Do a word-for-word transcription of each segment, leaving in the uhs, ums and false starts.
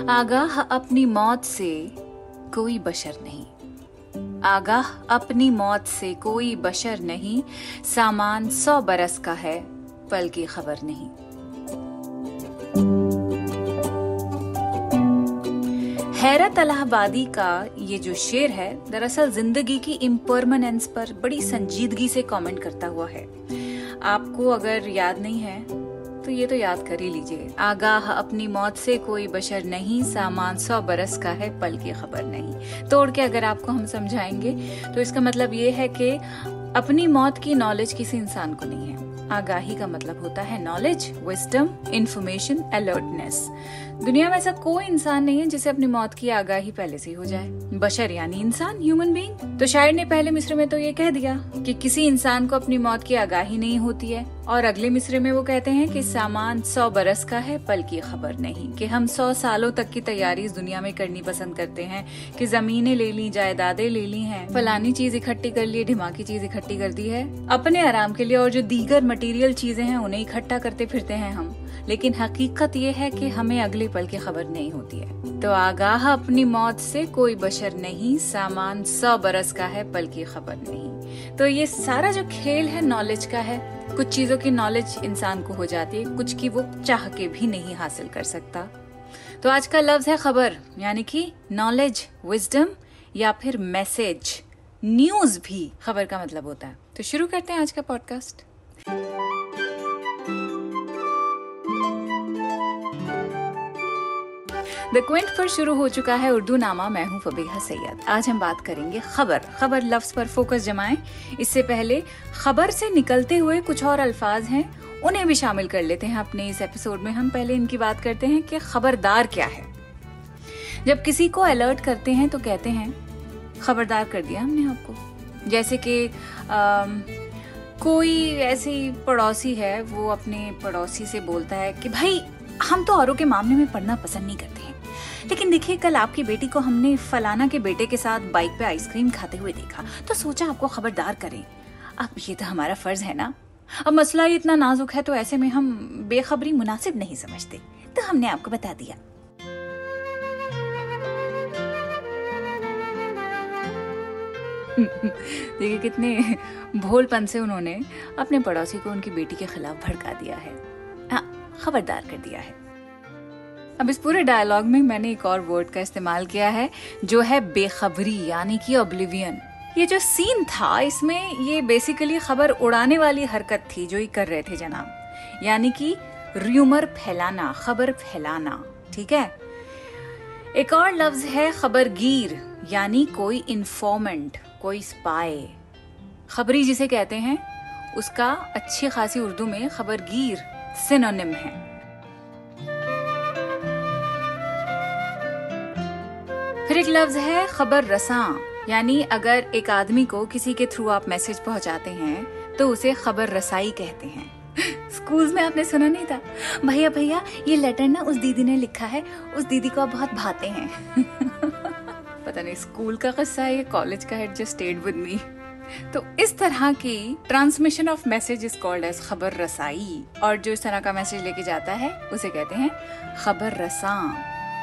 आगाह अपनी मौत से कोई बशर नहीं, आगाह अपनी मौत से कोई बशर नहीं, सामान सौ बरस का है पल की खबर नहीं। हैरत अलाहाबादी का ये जो शेर है दरअसल जिंदगी की इम्परमानेंस पर बड़ी संजीदगी से कमेंट करता हुआ है। आपको अगर याद नहीं है तो ये तो याद कर ही लीजिए। आगाह अपनी मौत से कोई बशर नहीं, सामान सौ बरस का है पल की खबर नहीं। तोड़ के अगर आपको हम समझाएंगे तो इसका मतलब ये है कि अपनी मौत की नॉलेज किसी इंसान को नहीं है। आगाही का मतलब होता है नॉलेज, विजडम, इंफॉर्मेशन, अलर्टनेस। दुनिया में ऐसा कोई इंसान नहीं है जिसे अपनी मौत की आगाही पहले से हो जाए। बशर यानी इंसान, ह्यूमन बीइंग। तो शायर ने पहले मिसरे में तो ये कह दिया कि किसी इंसान को अपनी मौत की आगाही नहीं होती है, और अगले मिसरे में वो कहते हैं कि सामान सौ बरस का है पल की खबर नहीं, कि हम सौ सालों तक की तैयारी इस दुनिया में करनी पसंद करते हैं कि जमीनें ले ली, जायदादें ले ली हैं, फलानी चीज इकट्ठी कर ली, ढिमाकी चीज इकट्ठी कर दी है अपने आराम के लिए, और जो दीगर मटेरियल चीजें हैं उन्हें इकट्ठा करते फिरते हैं हम। लेकिन हकीकत ये है कि हमें अगले पल की खबर नहीं होती है। तो आगाह अपनी मौत से कोई बशर नहीं, सामान सौ बरस का है पल की खबर नहीं। तो ये सारा जो खेल है नॉलेज का है। कुछ चीजों की नॉलेज इंसान को हो जाती है, कुछ की वो चाह के भी नहीं हासिल कर सकता। तो आज का लफ्ज है खबर, यानी कि नॉलेज, विजडम या फिर मैसेज। न्यूज भी खबर का मतलब होता है। तो शुरू करते हैं आज का पॉडकास्ट। द क्विंट पर शुरू हो चुका है उर्दू नामा। मैं हूँ फबीहा सैयद। आज हम बात करेंगे खबर। खबर लफ्ज पर फोकस जमाएं। इससे पहले खबर से निकलते हुए कुछ और अल्फाज हैं, उन्हें भी शामिल कर लेते हैं अपने इस एपिसोड में। हम पहले इनकी बात करते हैं कि खबरदार क्या है। जब किसी को अलर्ट करते हैं तो कहते हैं खबरदार कर दिया हमने आपको। जैसे कि कोई ऐसी पड़ोसी है, वो अपने पड़ोसी से बोलता है कि भाई हम तो औरों के मामले में पढ़ना पसंद नहीं करते हैं, लेकिन देखिए कल आपकी बेटी को हमने फलाना के बेटे के साथ बाइक पे आइसक्रीम खाते हुए देखा, तो सोचा आपको खबरदार करें। अब ये तो हमारा फर्ज है ना। अब मसला ही इतना नाजुक है तो ऐसे में हम बेखबरी मुनासिब नहीं समझते, तो हमने आपको बता दिया। देखिए कितने भोलपन से उन्होंने अपने पड़ोसी को उनकी बेटी के खिलाफ भड़का दिया है। हाँ, खबरदार कर दिया है। अब इस पूरे डायलॉग में मैंने एक और वर्ड का इस्तेमाल किया है जो है बेखबरी, यानी कि ऑब्लिवियन। ये जो सीन था इसमें ये बेसिकली खबर उड़ाने वाली हरकत थी जो ये कर रहे थे जनाब, यानी कि र्यूमर फैलाना, खबर फैलाना। ठीक है। एक और लफ्ज है खबरगीर, यानी कोई इन्फॉर्मेंट, कोई स्पाई। खबरी जिसे कहते हैं उसका अच्छी खासी उर्दू में खबरगीर सिनोनिम है। फिर एक लफ्ज है खबर रसां, यानी अगर एक आदमी को किसी के थ्रू आप मैसेज पहुंचाते हैं तो उसे खबर रसाई कहते हैं। स्कूल में आपने सुना नहीं था, भैया भैया ये लेटर ना उस दीदी ने लिखा है, उस दीदी को आप बहुत भाते हैं। पता नहीं स्कूल का किस्सा है, कॉलेज का है, जस्ट स्टेड विद मी। तो इस तरह की transmission of message is called as खबर रसाई, और जो इस तरह का मैसेज लेके जाता है उसे कहते हैं खबर रसां।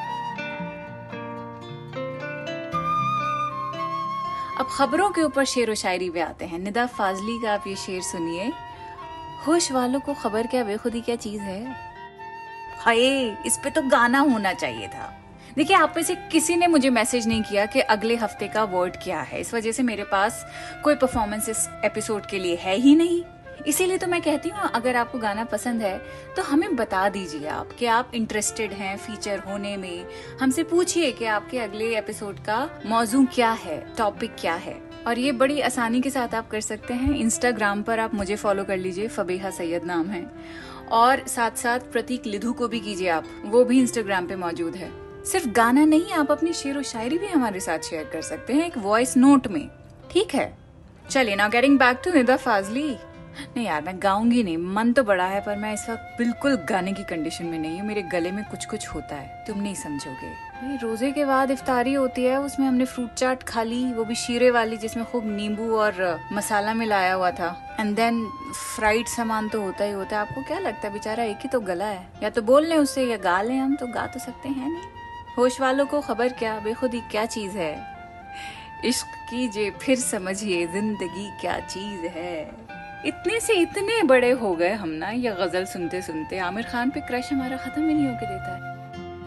अब खबरों के ऊपर शेर व शायरी पे आते हैं। निदा फाजली का आप ये शेर सुनिए। होश वालों को खबर क्या बेखुदी क्या चीज है। हाय, इस पे तो गाना होना चाहिए था। देखिए आप में से किसी ने मुझे मैसेज नहीं किया कि अगले हफ्ते का वर्ड क्या है, इस वजह से मेरे पास कोई परफॉर्मेंस इस एपिसोड के लिए है ही नहीं। इसीलिए तो मैं कहती हूँ अगर आपको गाना पसंद है तो हमें बता दीजिए आप कि आप इंटरेस्टेड हैं फीचर होने में। हमसे पूछिए कि आपके अगले एपिसोड का मौजू क्या है, टॉपिक क्या है। और ये बड़ी आसानी के साथ आप कर सकते हैं। इंस्टाग्राम पर आप मुझे फॉलो कर लीजिए, फबीहा सैयद नाम है, और साथ साथ प्रतीक लिधु को भी कीजिए आप, वो भी इंस्टाग्राम पे मौजूद है। सिर्फ गाना नहीं, आप अपनी शेर व शायरी भी हमारे साथ शेयर कर सकते हैं एक वॉइस नोट में। ठीक है, चलिए now getting back to Nida Fazli. नहीं यार, मैं गाऊंगी नहीं, मन तो बड़ा है, पर मैं इस वक्त बिल्कुल गाने की कंडीशन में नहीं हूँ। मेरे गले में कुछ कुछ होता है, तुम नहीं समझोगे। भाई रोजे के बाद इफ्तारी होती है, उसमें हमने फ्रूट चाट खा ली, वो भी शीरे वाली जिसमें खूब नींबू और मसाला मिलाया हुआ था। एंड देन फ्राइड सामान तो होता ही होता है। आपको क्या लगता है बेचारा एक ही तो गला है, या तो बोल लें उससे या गा लें हम, तो गा तो सकते हैं नहीं। होश वालों को खबर क्या बेखुदी क्या चीज है, इश्क कीजिए फिर समझिए जिंदगी क्या चीज है। इतने से इतने बड़े हो गए हम ना ये गजल सुनते सुनते, आमिर खान पे क्रश हमारा खत्म ही नहीं होके देता है।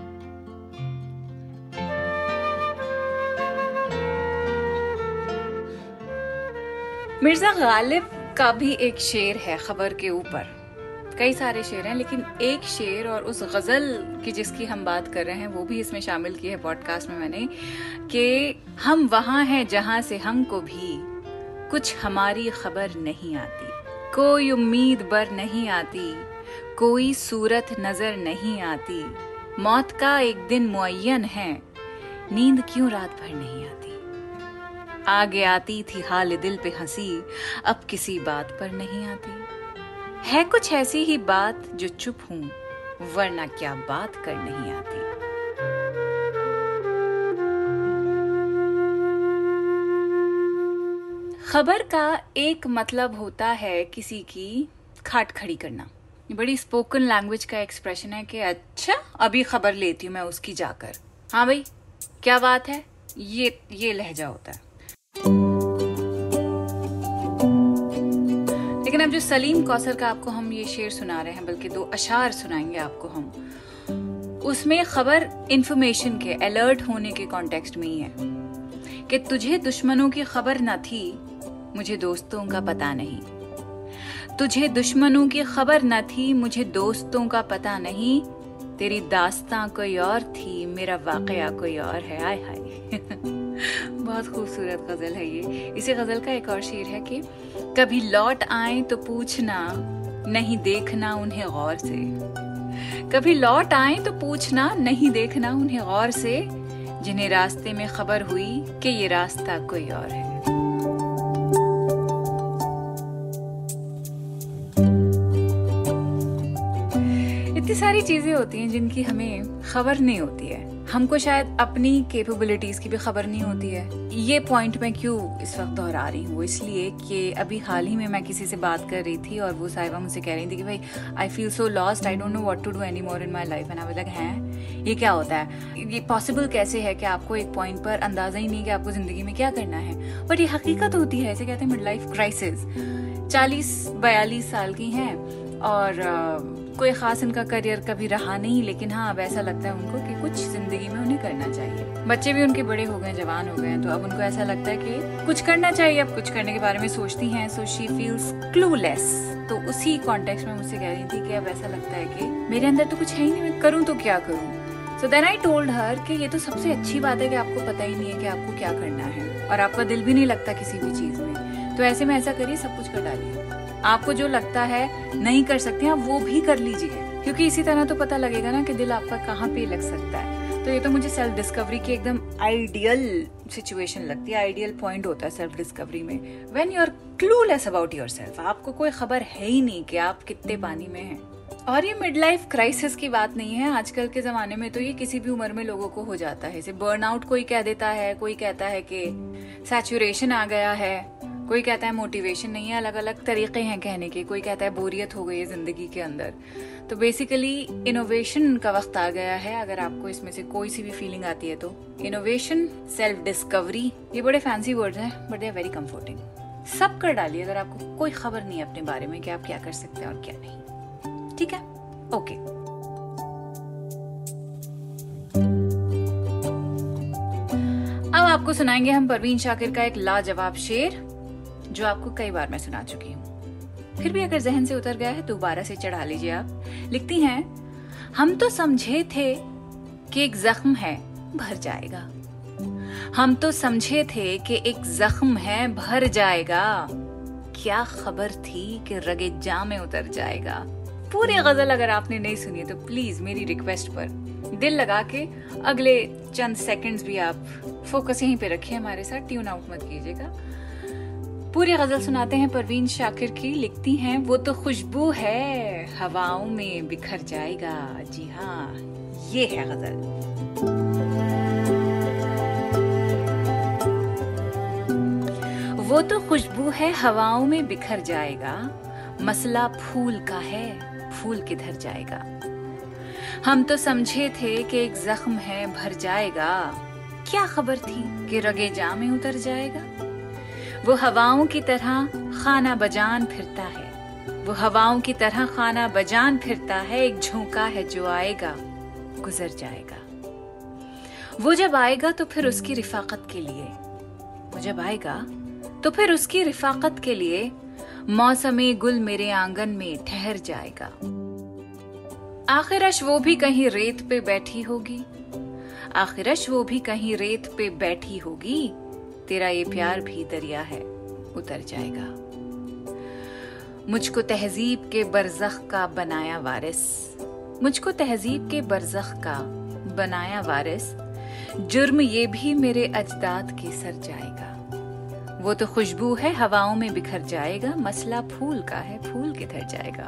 मिर्जा गालिब का भी एक शेर है खबर के ऊपर, कई सारे शेर हैं लेकिन एक शेर और उस गजल की जिसकी हम बात कर रहे हैं वो भी इसमें शामिल की है पॉडकास्ट में मैंने, कि हम वहां हैं जहां से हमको भी कुछ हमारी खबर नहीं आती, कोई उम्मीद बर नहीं आती, कोई सूरत नजर नहीं आती, मौत का एक दिन मुअय्यन है, नींद क्यों रात भर नहीं आती, आगे आती थी हाल दिल पे हंसी, अब किसी बात पर नहीं आती, है कुछ ऐसी ही बात जो चुप हूं वरना क्या बात कर नहीं आती। खबर का एक मतलब होता है किसी की खाट खड़ी करना। ये बड़ी स्पोकन लैंग्वेज का एक्सप्रेशन है कि अच्छा अभी खबर लेती हूं मैं उसकी जाकर, हाँ भाई क्या बात है, ये ये लहजा होता है। लेकिन अब जो सलीम कौसर का आपको हम ये शेर सुना रहे हैं, बल्कि दो अशार सुनाएंगे आपको हम, उसमें खबर इंफॉर्मेशन के, अलर्ट होने के कॉन्टेक्स्ट में ही है कि तुझे दुश्मनों की खबर न थी, मुझे दोस्तों का पता नहीं, तुझे दुश्मनों की खबर न थी, मुझे दोस्तों का पता नहीं, तेरी दास्तां कोई और थी, मेरा वाकया कोई और है। आय हाय बहुत खूबसूरत गजल है ये। इसी गजल का एक और शेर है कि कभी लौट आए तो पूछना, नहीं देखना उन्हें गौर से, कभी लौट आए तो पूछना, नहीं देखना उन्हें गौर से, जिन्हें रास्ते में खबर हुई कि ये रास्ता कोई और है। इतनी सारी चीजें होती हैं जिनकी हमें खबर नहीं होती है, हमको शायद अपनी कैपेबिलिटीज की भी खबर नहीं होती है। ये पॉइंट मैं क्यों इस वक्त दोहरा रही हूँ, इसलिए कि अभी हाल ही में मैं किसी से बात कर रही थी और वो साहिबा मुझसे कह रही थी कि भाई I feel so lost, I don't know what to do any more in my life. And I was like हैं ये क्या होता है, ये पॉसिबल कैसे है कि आपको एक पॉइंट पर अंदाजा ही नहीं कि आपको जिंदगी में क्या करना है। बट ये हकीकत होती है, ऐसे कहते हैं मिड लाइफ क्राइसिस। चालीस बयालीस साल की हैं और uh, कोई खास इनका करियर कभी रहा नहीं, लेकिन हाँ अब ऐसा लगता है उनको कि कुछ जिंदगी में उन्हें करना चाहिए। बच्चे भी उनके बड़े हो गए, जवान हो गए, तो अब उनको ऐसा लगता है कि कुछ करना चाहिए, अब कुछ करने के बारे में सोचती हैं। So she feels clueless. तो उसी कॉन्टेक्स्ट में मुझसे कह रही थी कि अब ऐसा लगता है कि मेरे अंदर तो कुछ है ही नहीं, मैं करूँ तो क्या करूँ। So then I told her कि ये तो सबसे अच्छी बात है कि आपको पता ही नहीं है कि आपको क्या करना है और आपका दिल भी नहीं लगता किसी भी चीज में। तो ऐसे में ऐसा करिए, सब कुछ कर डालिए, आपको जो लगता है नहीं कर सकते आप वो भी कर लीजिए, क्योंकि इसी तरह तो पता लगेगा ना कि दिल आपका कहाँ पे लग सकता है। तो ये तो मुझे सेल्फ डिस्कवरी की एकदम आइडियल सिचुएशन लगती है, आइडियल पॉइंट होता है सेल्फ डिस्कवरी में, when you are clueless about yourself. आपको कोई खबर है ही नहीं कि आप कितने पानी में हैं। और ये मिड लाइफ क्राइसिस की बात नहीं है, आजकल के जमाने में तो ये किसी भी उम्र में लोगों को हो जाता है। इसे बर्नआउट कोई कह देता है, कोई कहता है कि सैचुरेशन आ गया है, कोई कहता है मोटिवेशन नहीं है, अलग अलग तरीके हैं कहने के। कोई कहता है बोरियत हो गई है जिंदगी के अंदर। तो बेसिकली इनोवेशन का वक्त आ गया है। अगर आपको इसमें से कोई सी भी फीलिंग आती है तो इनोवेशन, सेल्फ डिस्कवरी, ये बड़े फैंसी वर्ड्स हैं but they are very comforting. सब कर डालिए अगर आपको कोई खबर नहीं है अपने बारे में कि आप क्या कर सकते हैं और क्या नहीं। ठीक है, ओके। अब आपको सुनाएंगे हम परवीन शाकिर का एक लाजवाब शेर जो आपको कई बार मैं सुना चुकी हूँ, फिर भी अगर जहन से उतर गया है दोबारा से चढ़ा लीजिए आप। लिखती हैं, हम तो समझे थे कि एक जख्म है भर जाएगा, हम तो समझे थे कि एक जख्म है भर जाएगा, क्या खबर थी कि रगे जाम में उतर जाएगा। पूरी गजल अगर आपने नहीं सुनी तो प्लीज मेरी रिक्वेस्ट पर दिल लगा के अगले चंद सेकंड्स भी आप फोकस यहीं पे रखिए हमारे साथ, ट्यून आउट मत कीजिएगा। पूरी गजल सुनाते हैं परवीन शाकिर की। लिखती हैं, वो तो खुशबू है हवाओं में बिखर जाएगा। जी हाँ, ये है गजल। वो तो खुशबू है हवाओं में बिखर जाएगा, मसला फूल का है फूल किधर जाएगा। हम तो समझे थे कि एक जख्म है भर जाएगा, क्या खबर थी कि रगे जाम में उतर जाएगा। वो हवाओं की तरह खाना बजान फिरता है, वो हवाओं की तरह खाना बजान फिरता है। एक झोंका है जो आएगा गुजर जाएगा। वो जब आएगा तो फिर उसकी रिफाकत के लिए, वो जब आएगा तो फिर उसकी रिफाकत के लिए मौसमी गुल मेरे आंगन में ठहर जाएगा। आखिरश वो भी कहीं रेत पे बैठी होगी, आखिरश वो भी कहीं रेत पे बैठी होगी। तेरा ये प्यार भी दरिया है उतर जाएगा। मुझको तहजीब के बरज़ख का बनाया वारिस, मुझको तहजीब के बरज़ख का बनाया वारिस। जुर्म ये भी मेरे अजदाद के सर जाएगा। वो तो खुशबू है हवाओं में बिखर जाएगा। मसला फूल का है, फूल किधर जाएगा।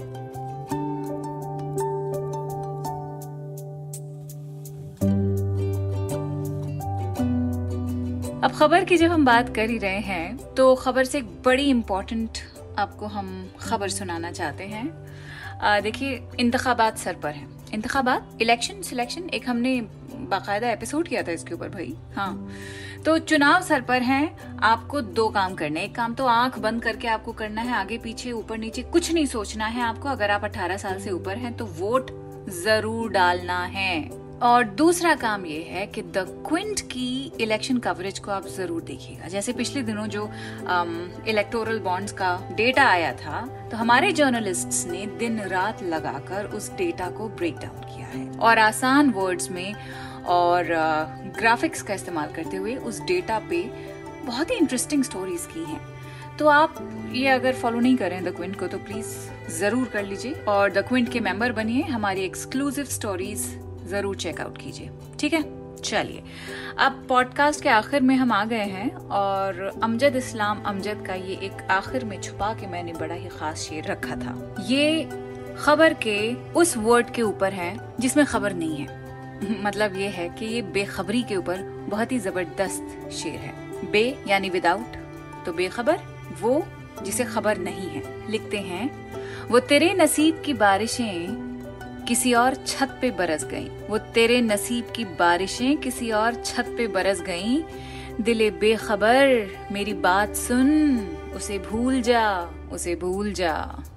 अब खबर की जब हम बात कर ही रहे हैं तो खबर से एक बड़ी इम्पोर्टेंट आपको हम खबर सुनाना चाहते हैं। देखिए, इंतखाबात सर पर हैं। इंतखाबात, इलेक्शन, सिलेक्शन, एक हमने बाकायदा एपिसोड किया था इसके ऊपर भाई। हाँ, तो चुनाव सर पर हैं। आपको दो काम करने, एक काम तो आंख बंद करके आपको करना है, आगे पीछे ऊपर नीचे कुछ नहीं सोचना है आपको। अगर आप अठारह साल से ऊपर हैं तो वोट जरूर डालना है। और दूसरा काम ये है कि द क्विंट की इलेक्शन कवरेज को आप जरूर देखिएगा। जैसे पिछले दिनों जो इलेक्टोरल बॉन्ड्स का डेटा आया था, तो हमारे जर्नलिस्ट्स ने दिन रात लगाकर उस डेटा को ब्रेक डाउन किया है और आसान वर्ड्स में और ग्राफिक्स का इस्तेमाल करते हुए उस डेटा पे बहुत ही इंटरेस्टिंग स्टोरीज की हैं। तो आप ये अगर फॉलो नहीं करें द क्विंट को तो प्लीज जरूर कर लीजिए और द क्विंट के मेंबर बनिए। हमारी एक्सक्लूसिव स्टोरीज जरूर चेकआउट कीजिए, ठीक है। चलिए, अब पॉडकास्ट के आखिर में हम आ गए हैं और अमजद इस्लाम अमजद का ये एक आखिर में छुपा के मैंने बड़ा ही खास शेर रखा था। ये खबर के उस वर्ड के ऊपर है जिसमें खबर नहीं है। मतलब ये है कि ये बेखबरी के ऊपर बहुत ही जबरदस्त शेर है। बे यानी विदाउट, तो बेखबर वो जिसे खबर नहीं है। लिखते हैं, वो तेरे नसीब की बारिशें किसी और छत पे बरस गईं, वो तेरे नसीब की बारिशें किसी और छत पे बरस गईं। दिले बेखबर मेरी बात सुन, उसे भूल जा, उसे भूल जा।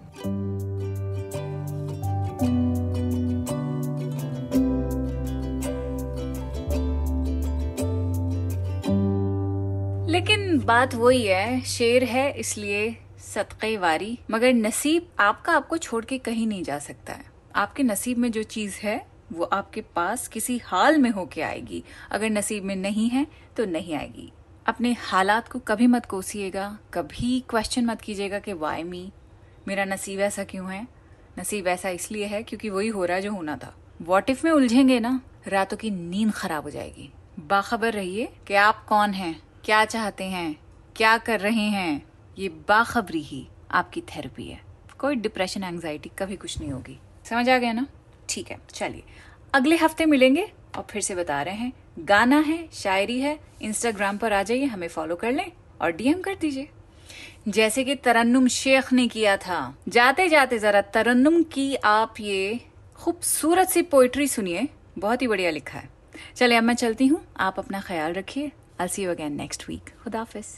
लेकिन बात वही है, शेर है इसलिए सदक़े वारी, मगर नसीब आपका आपको छोड़ के कहीं नहीं जा सकता है। आपके नसीब में जो चीज है वो आपके पास किसी हाल में होके आएगी। अगर नसीब में नहीं है तो नहीं आएगी। अपने हालात को कभी मत कोसिएगा, कभी क्वेश्चन मत कीजिएगा कि वाई मी, मेरा नसीब ऐसा क्यों है। नसीब ऐसा इसलिए है क्योंकि वही हो रहा है जो होना था। व्हाट इफ में उलझेंगे ना, रातों की नींद खराब हो जाएगी। बाखबर रहिए कि आप कौन हैं, क्या चाहते हैं, क्या कर रहे हैं। ये बाखबरी ही आपकी थेरेपी है। कोई डिप्रेशन, एंजाइटी कभी कुछ नहीं होगी। समझ आ गया ना? ठीक है, चलिए अगले हफ्ते मिलेंगे और फिर से बता रहे हैं, गाना है, शायरी है, इंस्टाग्राम पर आ जाइए, हमें फॉलो कर लें और डीएम कर दीजिए, जैसे कि तरन्नुम शेख ने किया था। जाते जाते जरा तरन्नुम की आप ये खूबसूरत सी पोइट्री सुनिए, बहुत ही बढ़िया लिखा है। चलिए अब मैं चलती हूँ, आप अपना ख्याल रखिए। I'll see you again next week. खुदाफिज।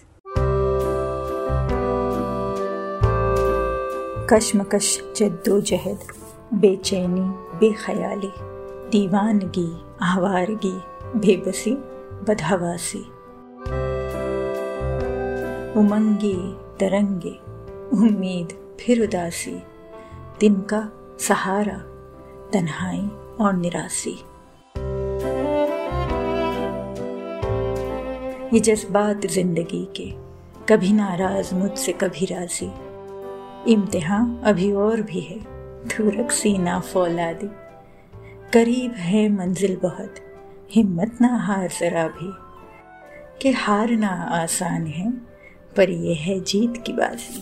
कश्मकश, जद्दोजहद, बेचैनी, बेख्याली, दीवानगी, आवारगी, बेबसी, बदहवासी, उमंगे, तरंगे, उम्मीद, फिर उदासी, दिन का सहारा, तन्हाई और निरासी। ये जज्बात जिंदगी के, कभी नाराज मुझसे कभी राजी। इम्तिहान अभी और भी है, तू रक्सी ना फौलादी। करीब है मंजिल बहुत, हिम्मत ना हार जरा भी। कि हारना आसान है पर ये है जीत की बाजी।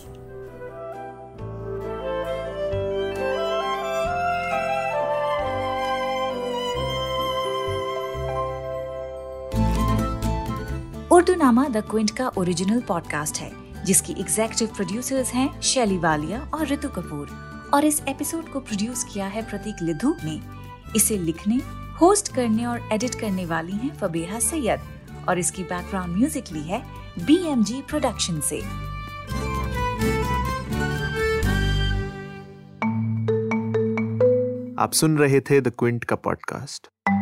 उर्दू नामा द क्विंट का ओरिजिनल पॉडकास्ट है जिसकी एग्जीक्यूटिव प्रोड्यूसर्स हैं शैली वालिया और ऋतु कपूर, और इस एपिसोड को प्रोड्यूस किया है प्रतीक लिधु ने। इसे लिखने, होस्ट करने और एडिट करने वाली हैं फबीहा सैयद और इसकी बैकग्राउंड म्यूजिक ली है बी एम जी प्रोडक्शन से। आप सुन रहे थे द क्विंट का पॉडकास्ट।